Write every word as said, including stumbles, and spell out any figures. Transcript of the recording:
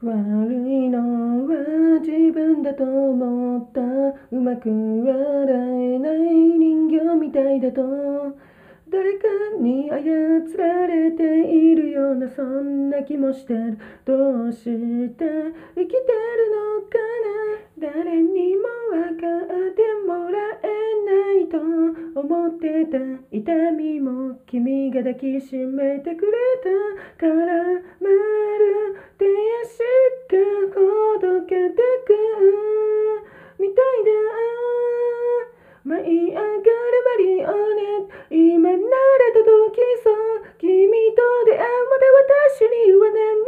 悪いのは自分だと思った。うまく笑えない人形みたいだと、誰かに操られているような、そんな気もしてる。どうして生きてるのかな。誰にも分かってもらえないと思ってた。痛みも君が抱きしめてくれたから、まる手足がほどけてくみたいだ。舞い上がるマリオネット、今なら届きそう。君と出会うまで私には何